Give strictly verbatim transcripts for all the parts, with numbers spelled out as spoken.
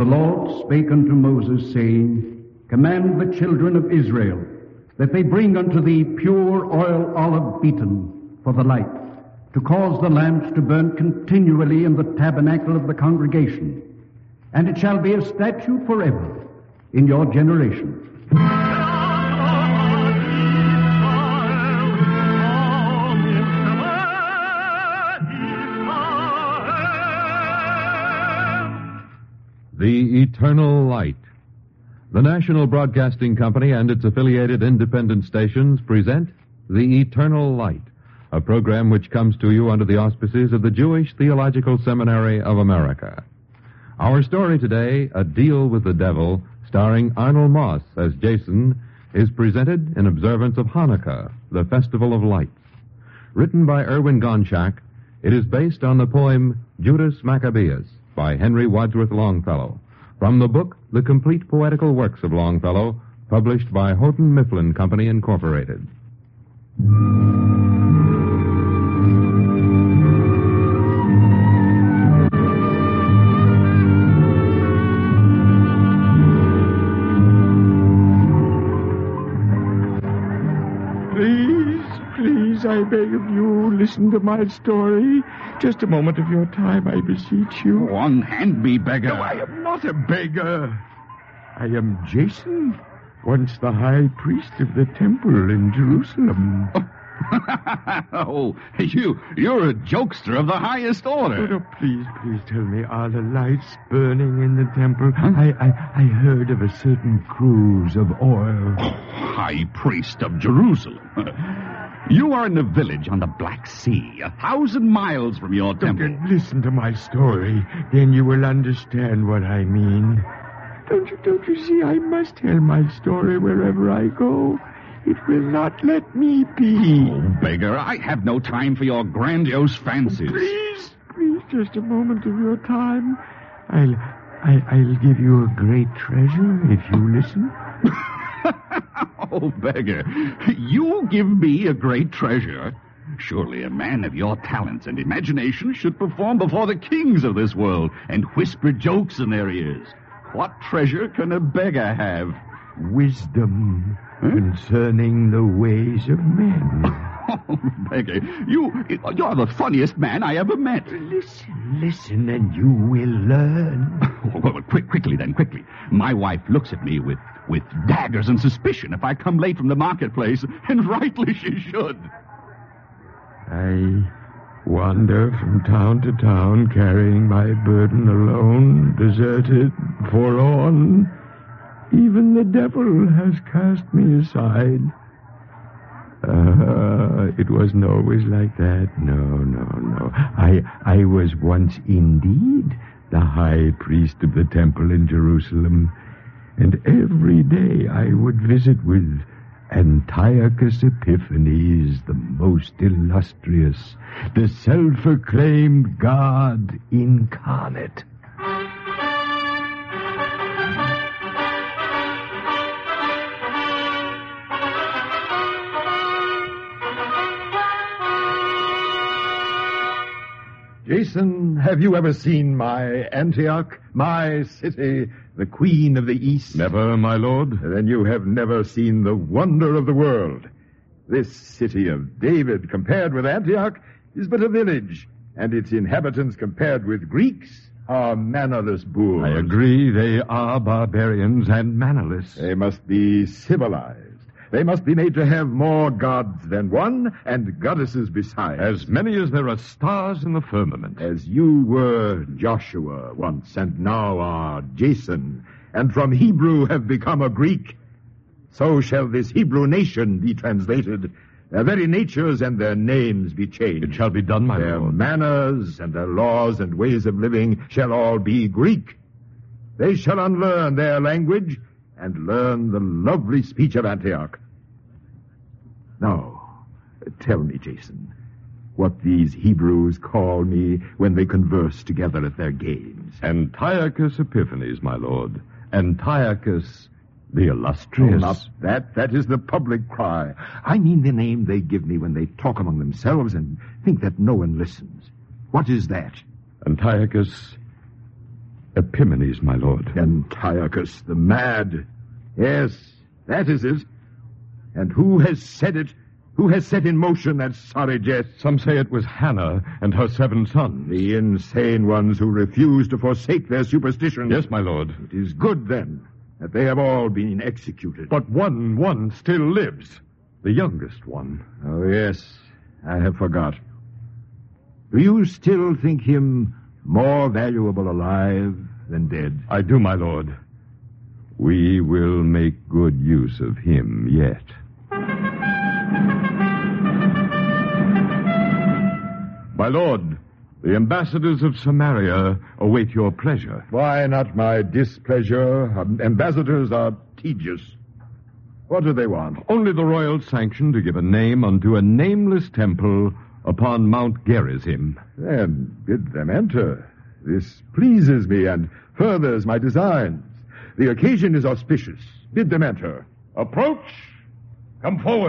Lord spake unto Moses, saying, Command the children of Israel that they bring unto thee pure oil olive beaten for the light, to cause the lamps to burn continually in the tabernacle of the congregation. And it shall be a statute forever in your generation. The Eternal Light. The National Broadcasting Company and its affiliated independent stations present The Eternal Light, a program which comes to you under the auspices of the Jewish Theological Seminary of America. Our story today, A Deal with the Devil, starring Arnold Moss as Jason, is presented in observance of Hanukkah, the Festival of Lights. Written by Erwin Gonchak, it is based on the poem Judas Maccabeus by Henry Wadsworth Longfellow, from the book The Complete Poetical Works of Longfellow, published by Houghton Mifflin Company, Incorporated. I beg of you, listen to my story. Just a moment of your time, I beseech you. Go on, hand me, beggar. No, I am not a beggar. I am Jason, once the high priest of the temple in Jerusalem. Oh, you, you're a jokester of the highest order. Oh, no, please, please tell me, are the lights burning in the temple? Huh? I, I, I heard of a certain cruise of oil. Oh, high priest of Jerusalem. You are in a village on the Black Sea, a thousand miles from your temple. Don't listen to my story, then you will understand what I mean. Don't you, don't you see, I must tell my story wherever I go. It will not let me be. Oh, beggar, I have no time for your grandiose fancies. Please, please, just a moment of your time. I'll, I, I'll give you a great treasure if you listen. Oh, beggar, you give me a great treasure. Surely a man of your talents and imagination should perform before the kings of this world and whisper jokes in their ears. What treasure can a beggar have? Wisdom huh? concerning the ways of men. Oh, beggar, you, you're the funniest man I ever met. Listen, listen, and you will learn. Well, well, quick, quickly then, quickly. My wife looks at me with, with daggers and suspicion if I come late from the marketplace, and rightly she should. I wander from town to town, carrying my burden alone, deserted, forlorn. Even the devil has cast me aside. Uh, it wasn't always like that. No, no, no. I, I was once indeed the high priest of the temple in Jerusalem, and every day I would visit with Antiochus Epiphanes, the most illustrious, the self-acclaimed God incarnate. Jason, have you ever seen my Antioch, my city, the queen of the East? Never, my lord. Then you have never seen the wonder of the world. This city of David, compared with Antioch, is but a village, and its inhabitants, compared with Greeks, are mannerless boors. I agree, they are barbarians and mannerless. They must be civilized. They must be made to have more gods than one, and goddesses besides. As many as there are stars in the firmament. As you were Joshua once, and now are Jason, and from Hebrew have become a Greek, so shall this Hebrew nation be translated. Their very natures and their names be changed. It shall be done, my their lord. Their manners and their laws and ways of living shall all be Greek. They shall unlearn their language and learn the lovely speech of Antioch. Now, tell me, Jason, what these Hebrews call me when they converse together at their games. Antiochus Epiphanes, my lord. Antiochus the illustrious. Oh, not that. That is the public cry. I mean the name they give me when they talk among themselves and think that no one listens. What is that? Antiochus Epimanes, my lord. Antiochus the mad. Yes, that is it. And who has said it? Who has set in motion that sorry jest? Some say it was Hannah and her seven sons. The insane ones who refuse to forsake their superstitions. Yes, my lord. It is good, then, that they have all been executed. But one, one still lives. The youngest one. Oh, yes. I have forgot. Do you still think him more valuable alive than dead? I do, my lord. We will make good use of him yet. My lord, the ambassadors of Samaria await your pleasure. Why not my displeasure? Um, ambassadors are tedious. What do they want? Only the royal sanction to give a name unto a nameless temple upon Mount Gerizim. Then bid them enter. This pleases me and furthers my designs. The occasion is auspicious. Bid them enter. Approach. Come forward.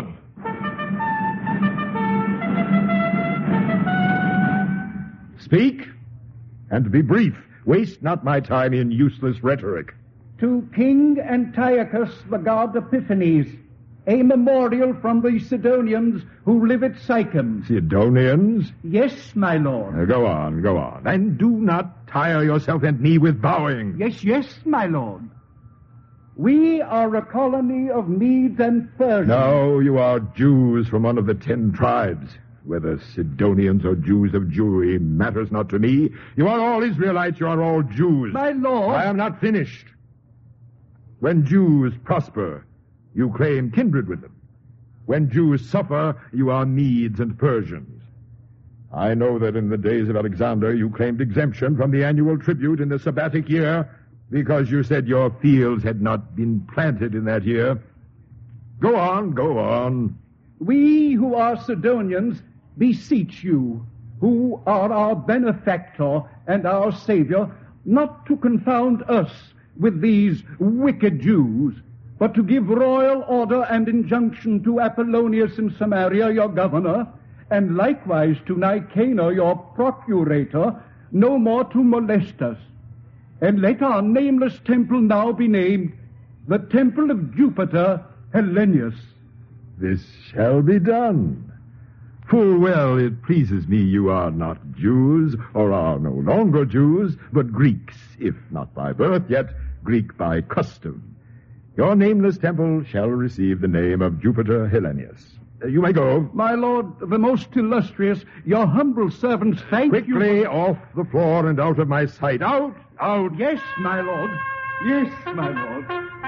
Speak, and be brief. Waste not my time in useless rhetoric. To King Antiochus, the god Epiphanes, a memorial from the Sidonians who live at Sychem. Sidonians? Yes, my lord. Uh, go on, go on. And do not tire yourself and me with bowing. Yes, yes, my lord. We are a colony of Medes and Persians. No, you are Jews from one of the ten tribes. Whether Sidonians or Jews of Jewry matters not to me. You are all Israelites, you are all Jews. My lord. I am not finished. When Jews prosper, you claim kindred with them. When Jews suffer, you are Medes and Persians. I know that in the days of Alexander, you claimed exemption from the annual tribute in the sabbatic year because you said your fields had not been planted in that year. Go on, go on. We who are Sidonians beseech you, who are our benefactor and our savior, not to confound us with these wicked Jews, but to give royal order and injunction to Apollonius in Samaria, your governor, and likewise to Nicanor, your procurator, no more to molest us. And let our nameless temple now be named the Temple of Jupiter Hellenius. This shall be done. Full well it pleases me you are not Jews, or are no longer Jews, but Greeks, if not by birth, yet Greek by custom. Your nameless temple shall receive the name of Jupiter Hellenius. Uh, you may go. My lord, the most illustrious, your humble servants thank Quickly you. Quickly off the floor and out of my sight. Out, out. Yes, my lord. Yes, my lord.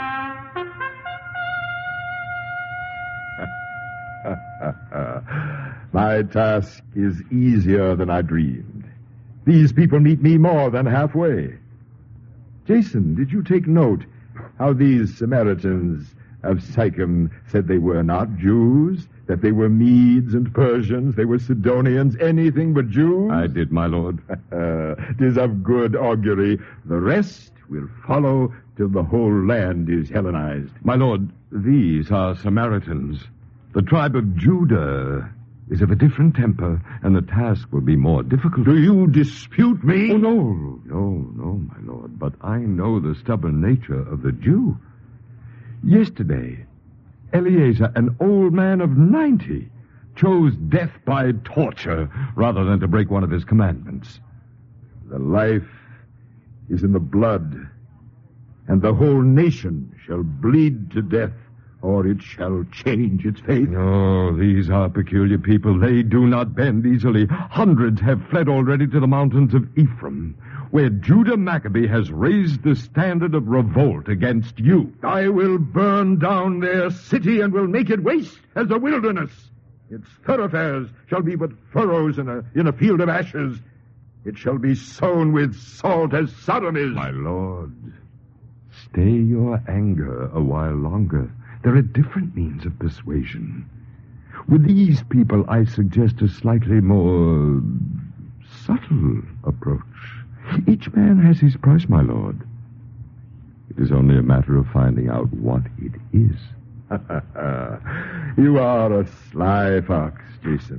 My task is easier than I dreamed. These people meet me more than halfway. Jason, did you take note how these Samaritans of Sychem said they were not Jews, that they were Medes and Persians, they were Sidonians, anything but Jews? I did, my lord. Tis of good augury. The rest will follow till the whole land is Hellenized. My lord, these are Samaritans. The tribe of Judah is of a different temper, and the task will be more difficult. Do you dispute me? Oh, no, no, no, my lord. But I know the stubborn nature of the Jew. Yesterday, Eleazar, an old man of ninety, chose death by torture rather than to break one of his commandments. The life is in the blood, and the whole nation shall bleed to death, or it shall change its fate. No, these are peculiar people. They do not bend easily. Hundreds have fled already to the mountains of Ephraim, where Judah Maccabee has raised the standard of revolt against you. I will burn down their city and will make it waste as a wilderness. Its thoroughfares shall be but furrows in a, in a field of ashes. It shall be sown with salt as Sodom is. My lord, stay your anger a while longer. There are different means of persuasion. With these people, I suggest a slightly more subtle approach. Each man has his price, my lord. It is only a matter of finding out what it is. You are a sly fox, Jason.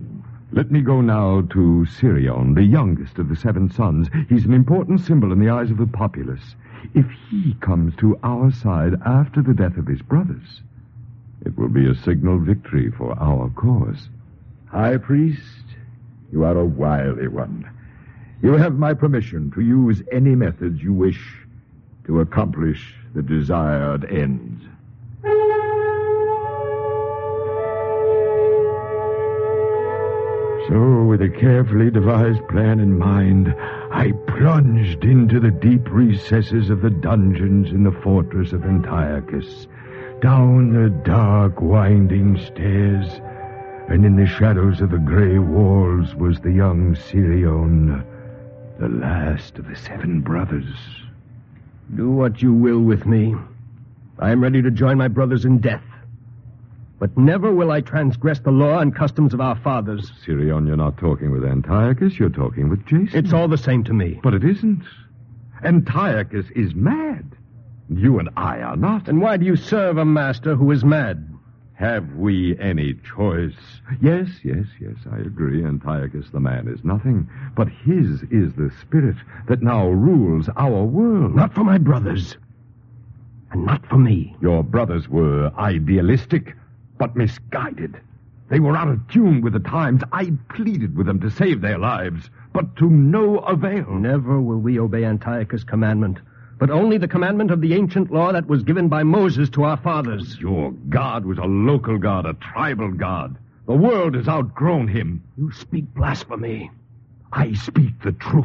Let me go now to Sirion, the youngest of the seven sons. He's an important symbol in the eyes of the populace. If he comes to our side after the death of his brothers, it will be a signal victory for our cause. High Priest, you are a wily one. You have my permission to use any methods you wish to accomplish the desired ends. So, with a carefully devised plan in mind, I plunged into the deep recesses of the dungeons in the fortress of Antiochus, down the dark, winding stairs, and in the shadows of the gray walls was the young Sirion, the last of the seven brothers. Do what you will with me. I am ready to join my brothers in death. But never will I transgress the law and customs of our fathers. Sirion, you're not talking with Antiochus, you're talking with Jason. It's all the same to me. But it isn't. Antiochus is mad. You and I are not. And why do you serve a master who is mad? Have we any choice? Yes, yes, yes, I agree. Antiochus the man is nothing. But his is the spirit that now rules our world. Not for my brothers. And not for me. Your brothers were idealistic, but misguided. They were out of tune with the times. I pleaded with them to save their lives, but to no avail. Never will we obey Antiochus' commandment, but only the commandment of the ancient law that was given by Moses to our fathers. Your God was a local god, a tribal god. The world has outgrown him. You speak blasphemy. I speak the truth.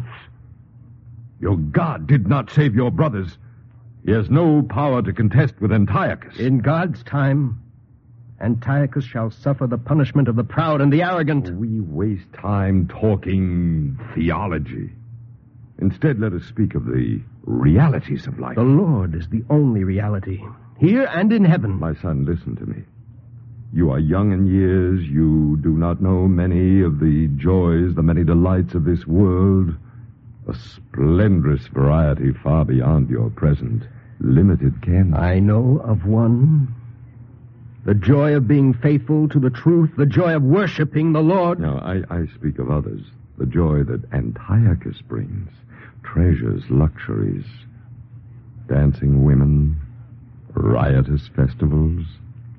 Your God did not save your brothers. He has no power to contest with Antiochus. In God's time, Antiochus shall suffer the punishment of the proud and the arrogant. We waste time talking theology. Instead, let us speak of the realities of life. The Lord is the only reality, here and in heaven. My son, listen to me. You are young in years. You do not know many of the joys, the many delights of this world. A splendorous variety far beyond your present limited ken. I know of one. The joy of being faithful to the truth, the joy of worshiping the Lord. No, I, I speak of others. The joy that Antiochus brings. Treasures, luxuries, dancing women, riotous festivals.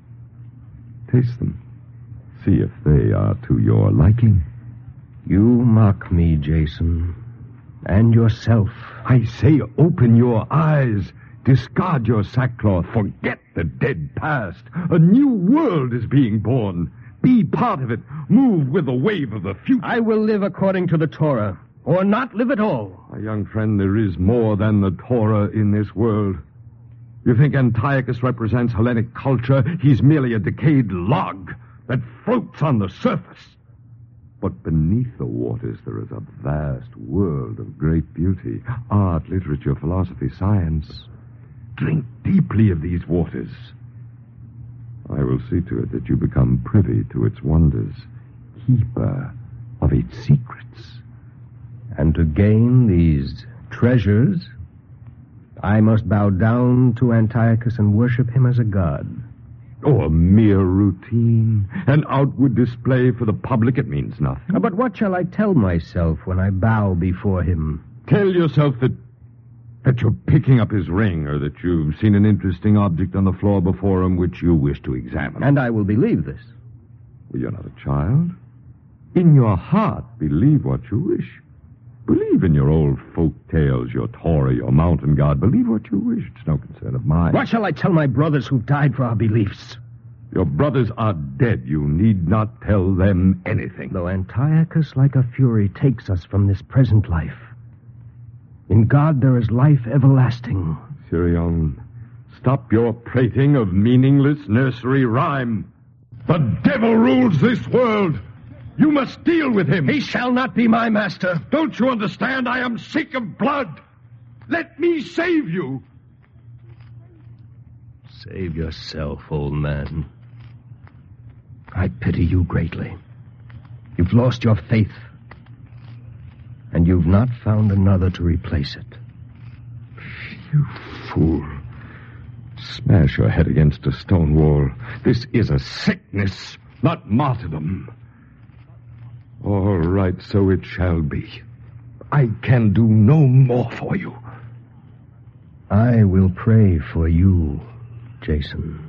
Taste them. See if they are to your liking. You mock me, Jason, and yourself. I say, open your eyes. Discard your sackcloth. Forget the dead past. A new world is being born. Be part of it. Move with the wave of the future. I will live according to the Torah, or not live at all. My young friend, there is more than the Torah in this world. You think Antiochus represents Hellenic culture? He's merely a decayed log that floats on the surface. But beneath the waters, there is a vast world of great beauty. Art, literature, philosophy, science. Drink deeply of these waters. I will see to it that you become privy to its wonders, keeper of its secrets. And to gain these treasures, I must bow down to Antiochus and worship him as a god. Oh, a mere routine, an outward display for the public. It means nothing. But what shall I tell myself when I bow before him? Tell yourself that that you're picking up his ring, or that you've seen an interesting object on the floor before him which you wish to examine. And I will believe this. Well, you're not a child. In your heart, believe what you wish. Believe in your old folk tales, your Torah, your mountain god. Believe what you wish. It's no concern of mine. What shall I tell my brothers who've died for our beliefs? Your brothers are dead. You need not tell them anything. Though Antiochus, like a fury, takes us from this present life, in God there is life everlasting. Sirion, stop your prating of meaningless nursery rhyme. The devil rules this world. You must deal with him. He shall not be my master. Don't you understand? I am sick of blood. Let me save you. Save yourself, old man. I pity you greatly. You've lost your faith, and you've not found another to replace it. You fool. Smash your head against a stone wall. This is a sickness, not martyrdom. All right, so it shall be. I can do no more for you. I will pray for you, Jason.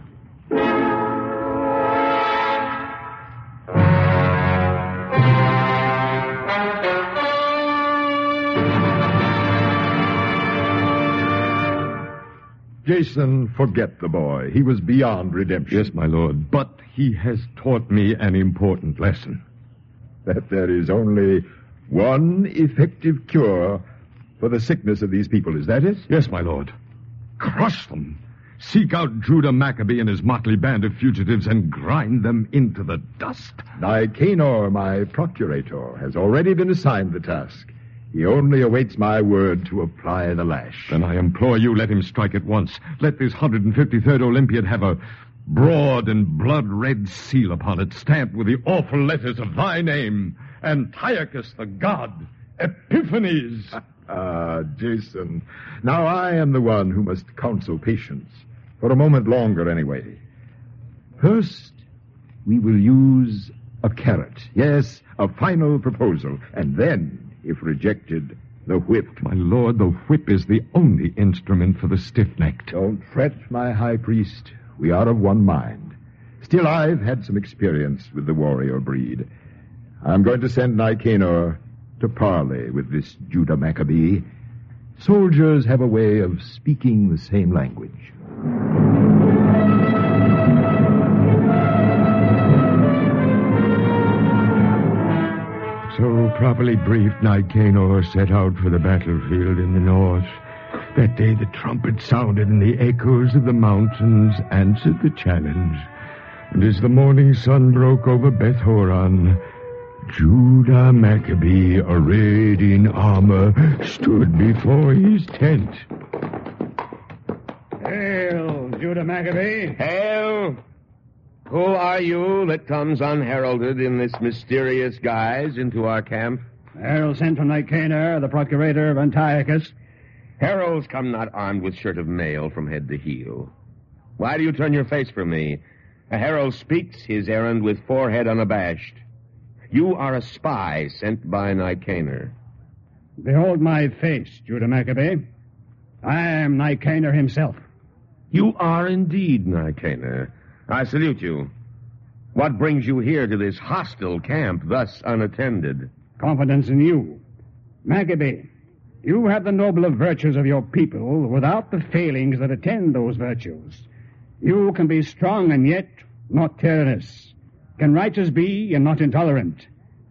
Jason, forget the boy. He was beyond redemption. Yes, my lord, but he has taught me an important lesson. That there is only one effective cure for the sickness of these people. Is that it? Yes, my lord. Crush them. Seek out Judah Maccabee and his motley band of fugitives and grind them into the dust. Nicanor, my procurator, has already been assigned the task. He only awaits my word to apply the lash. Then I implore you, let him strike at once. Let this one hundred fifty-third Olympiad have a broad and blood-red seal upon it, stamped with the awful letters of thy name, Antiochus the god, Epiphanes. Ah, Jason, now I am the one who must counsel patience. For a moment longer, anyway. First, we will use a carrot. Yes, a final proposal. And then, if rejected, the whip. My lord, the whip is the only instrument for the stiff-necked. Don't fret, my high priest. We are of one mind. Still, I've had some experience with the warrior breed. I'm going to send Nicanor to parley with this Judah Maccabee. Soldiers have a way of speaking the same language. So properly briefed, Nicanor set out for the battlefield in the north. That day the trumpet sounded and the echoes of the mountains answered the challenge. And as the morning sun broke over Beth Horon, Judah Maccabee, arrayed in armor, stood before his tent. Hail, Judah Maccabee. Hail! Who are you that comes unheralded in this mysterious guise into our camp? Herald sent from Nicanor, the procurator of Antiochus. Heralds come not armed with shirt of mail from head to heel. Why do you turn your face from me? A herald speaks his errand with forehead unabashed. You are a spy sent by Nicanor. Behold my face, Judah Maccabee. I am Nicanor himself. You are indeed Nicanor. I salute you. What brings you here to this hostile camp, thus unattended? Confidence in you. Maccabee, you have the nobler virtues of your people without the failings that attend those virtues. You can be strong and yet not tyrannous, can righteous be and not intolerant.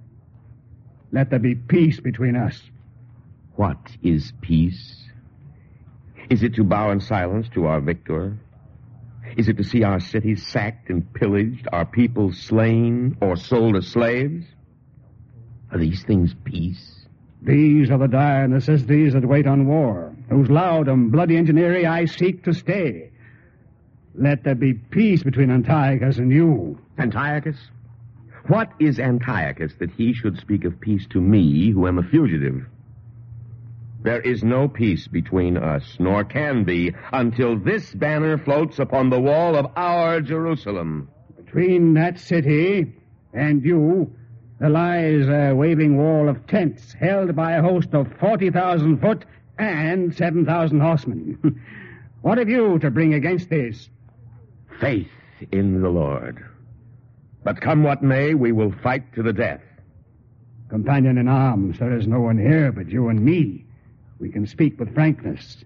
Let there be peace between us. What is peace? Is it to bow in silence to our victor? Is it to see our cities sacked and pillaged, our people slain or sold as slaves? Are these things peace? These are the dire necessities that wait on war, whose loud and bloody engineering I seek to stay. Let there be peace between Antiochus and you. Antiochus? What is Antiochus that he should speak of peace to me, who am a fugitive? There is no peace between us, nor can be, until this banner floats upon the wall of our Jerusalem. Between that city and you, there lies a waving wall of tents held by a host of forty thousand foot and seven thousand horsemen. What have you to bring against this? Faith in the Lord. But come what may, we will fight to the death. Companion in arms, there is no one here but you and me. We can speak with frankness.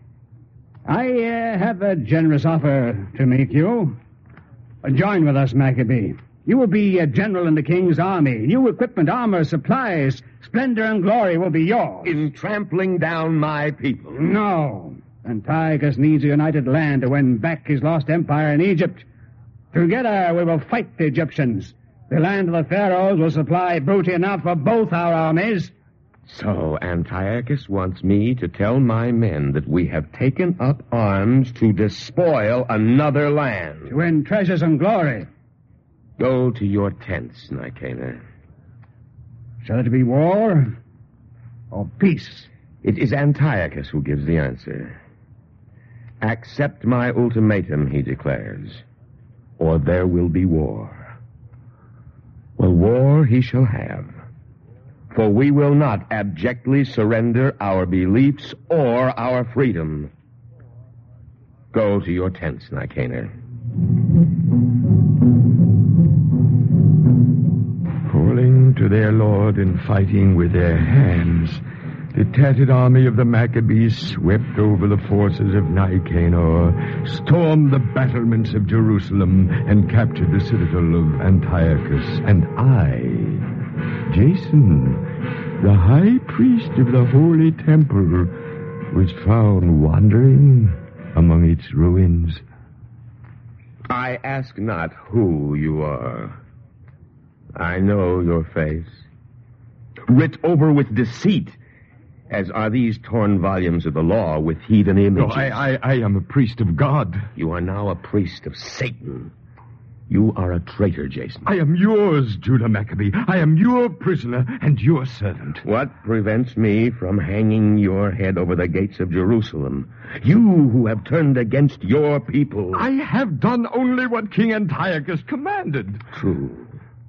I uh, have a generous offer to make you. Uh, join with us, Maccabee. You will be a general in the king's army. New equipment, armor, supplies, splendor and glory will be yours. In trampling down my people. No. Antiochus needs a united land to win back his lost empire in Egypt. Together we will fight the Egyptians. The land of the pharaohs will supply booty enough for both our armies. So Antiochus wants me to tell my men that we have taken up arms to despoil another land. To win treasures and glory. Go to your tents, Nicanor. Shall it be war or peace? It is Antiochus who gives the answer. Accept my ultimatum, he declares, or there will be war. Well, war he shall have. For we will not abjectly surrender our beliefs or our freedom. Go to your tents, Nicanor. Calling to their lord and fighting with their hands, the tattered army of the Maccabees swept over the forces of Nicanor, stormed the battlements of Jerusalem, and captured the citadel of Antiochus. And I, Jason, the high priest of the holy temple, was found wandering among its ruins. I ask not who you are. I know your face. Writ over with deceit, as are these torn volumes of the law with heathen images. No, I, I, I am a priest of God. You are now a priest of Satan. You are a traitor, Jason. I am yours, Judah Maccabee. I am your prisoner and your servant. What prevents me from hanging your head over the gates of Jerusalem? You who have turned against your people. I have done only what King Antiochus commanded. True.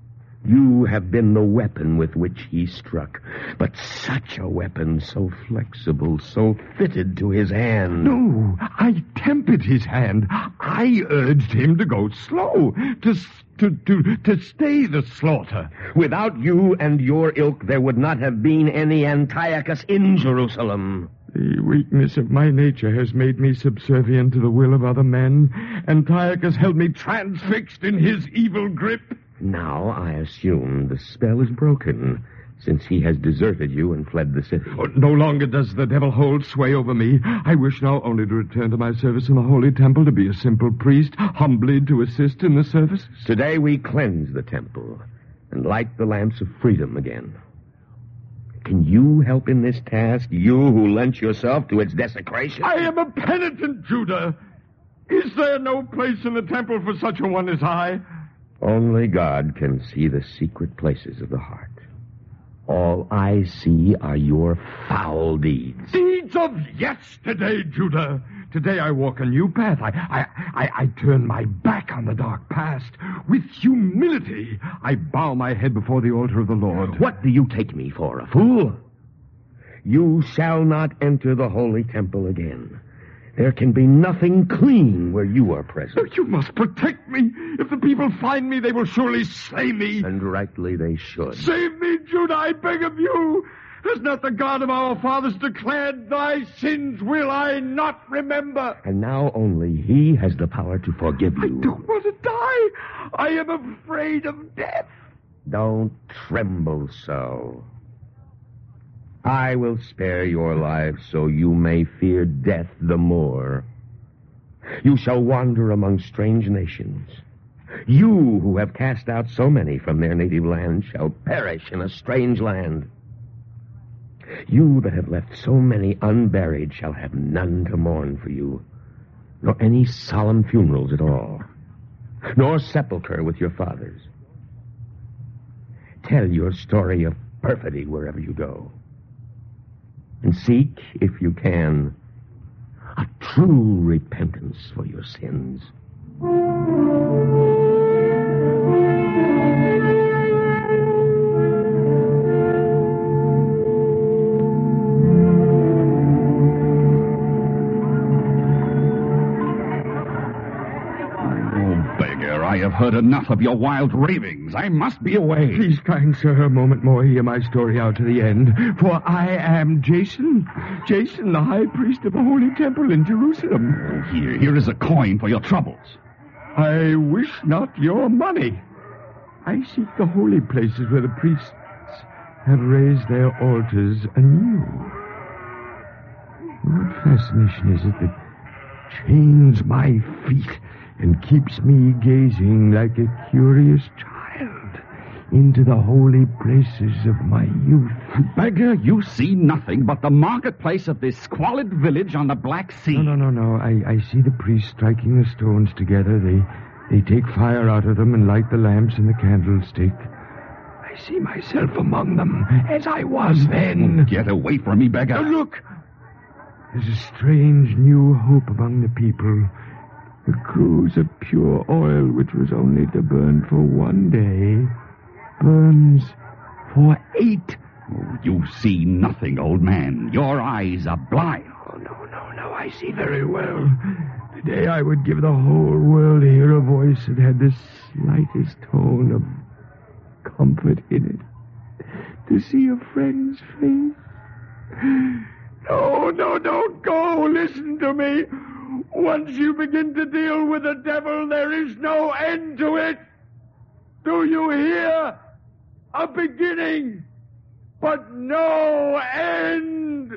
You have been the weapon with which he struck. But such a weapon, so flexible, so fitted to his hand. No, I tempered his hand. I urged him to go slow, to, to, to, to stay the slaughter. Without you and your ilk, there would not have been any Antiochus in Jerusalem. The weakness of my nature has made me subservient to the will of other men. Antiochus held me transfixed in his evil grip. Now I assume the spell is broken, since he has deserted you and fled the city. Oh, no longer does the devil hold sway over me. I wish now only to return to my service in the holy temple, to be a simple priest, humbly to assist in the service. Today we cleanse the temple and light the lamps of freedom again. Can you help in this task, you who lent yourself to its desecration? I am a penitent, Judah. Is there no place in the temple for such a one as I? Only God can see the secret places of the heart. All I see are your foul deeds. Deeds of yesterday, Judah. Today I walk a new path. I, I, I, I turn my back on the dark past. With humility, I bow my head before the altar of the Lord. What do you take me for, a fool? You shall not enter the holy temple again. There can be nothing clean where you are present. You must protect me. If the people find me, they will surely slay me. And rightly they should. Save me, Judah, I beg of you. Has not the God of our fathers declared, thy sins will I not remember? And now only he has the power to forgive you. I don't want to die. I am afraid of death. Don't tremble so. I will spare your life so you may fear death the more. You shall wander among strange nations. You who have cast out so many from their native land shall perish in a strange land. You that have left so many unburied shall have none to mourn for you, nor any solemn funerals at all, nor sepulchre with your fathers. Tell your story of perfidy wherever you go. And seek, if you can, a true repentance for your sins. I have heard enough of your wild ravings. I must be away. Please, kind sir, a moment more, hear my story out to the end. For I am Jason, Jason, the high priest of the holy temple in Jerusalem. Oh, here, here is a coin for your troubles. I wish not your money. I seek the holy places where the priests have raised their altars anew. What fascination is it that chains my feet and keeps me gazing like a curious child into the holy places of my youth? Beggar, you see nothing but the marketplace of this squalid village on the Black Sea. No, no, no, no. I, I see the priests striking the stones together. They, they take fire out of them and light the lamps and the candlestick. I see myself among them, as I was then. Get away from me, beggar. Oh, look! There's a strange new hope among the people. The cruse of pure oil, which was only to burn for one day, burns for eight Oh, you see nothing, old man. Your eyes are blind. Oh, no, no, no. I see very well. Today I would give the whole world to hear a voice that had the slightest tone of comfort in it. To see a friend's face. No, no, don't go. Listen to me. Once you begin to deal with the devil, there is no end to it. Do you hear? A beginning, but no end.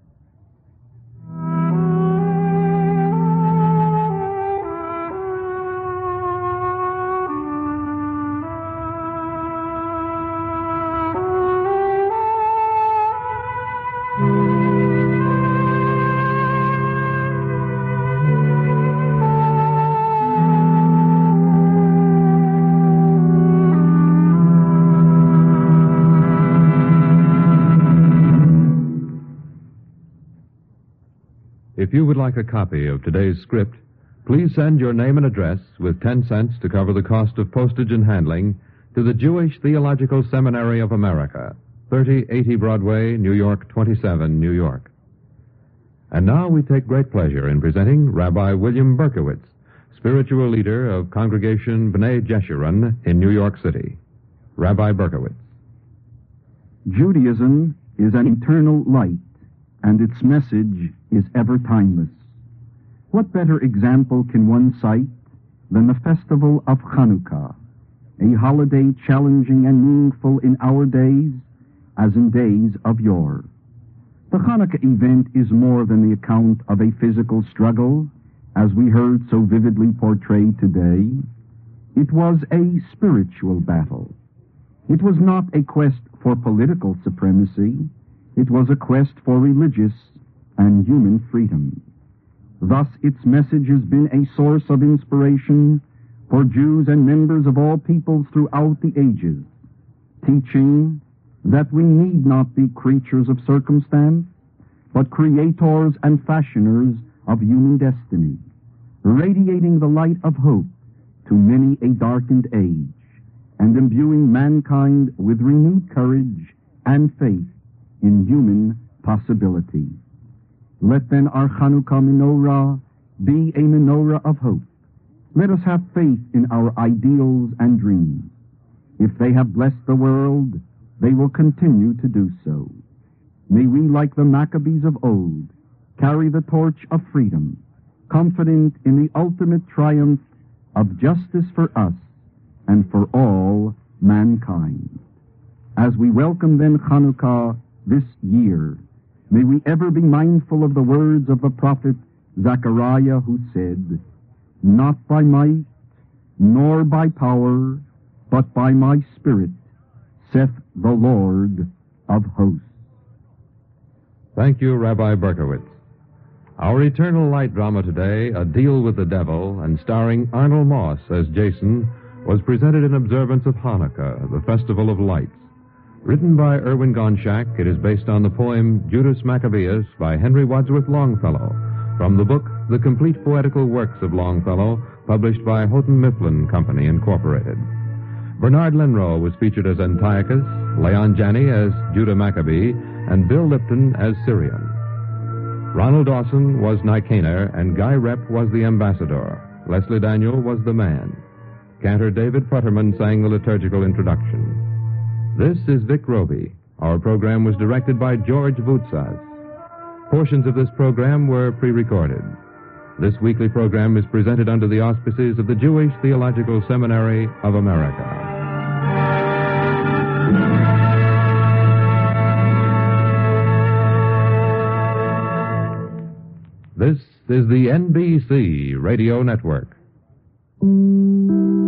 If you would like a copy of today's script, please send your name and address with ten cents to cover the cost of postage and handling to the Jewish Theological Seminary of America, thirty eighty Broadway, New York twenty-seven, New York. And now we take great pleasure in presenting Rabbi William Berkowitz, spiritual leader of Congregation B'nai Jeshurun in New York City. Rabbi Berkowitz. Judaism is an eternal light, and its message is ever timeless. What better example can one cite than the festival of Chanukah, a holiday challenging and meaningful in our days as in days of yore. The Chanukah event is more than the account of a physical struggle, as we heard so vividly portrayed today. It was a spiritual battle. It was not a quest for political supremacy. It was a quest for religious and human freedom. Thus, its message has been a source of inspiration for Jews and members of all peoples throughout the ages, teaching that we need not be creatures of circumstance, but creators and fashioners of human destiny, radiating the light of hope to many a darkened age, and imbuing mankind with renewed courage and faith in human possibility. Let then our Chanukah menorah be a menorah of hope. Let us have faith in our ideals and dreams. If they have blessed the world, they will continue to do so. May we, like the Maccabees of old, carry the torch of freedom, confident in the ultimate triumph of justice for us and for all mankind. As we welcome then Chanukah this year, may we ever be mindful of the words of the prophet Zechariah, who said, "Not by might, nor by power, but by my Spirit, saith the Lord of hosts." Thank you, Rabbi Berkowitz. Our Eternal Light drama today, A Deal with the Devil, and starring Arnold Moss as Jason, was presented in observance of Hanukkah, the Festival of Lights. Written by Erwin Gonschak, it is based on the poem Judas Maccabeus by Henry Wadsworth Longfellow, from the book The Complete Poetical Works of Longfellow, published by Houghton Mifflin Company, Incorporated. Bernard Lenrow was featured as Antiochus, Leon Janney as Judah Maccabee, and Bill Lipton as Syrian. Ronald Dawson was Nicanor, and Guy Rep was the ambassador. Leslie Daniel was the man. Cantor David Futterman sang the liturgical introduction. This is Vic Roby. Our program was directed by George Voutsas. Portions of this program were pre-recorded. This weekly program is presented under the auspices of the Jewish Theological Seminary of America. This is the N B C Radio Network.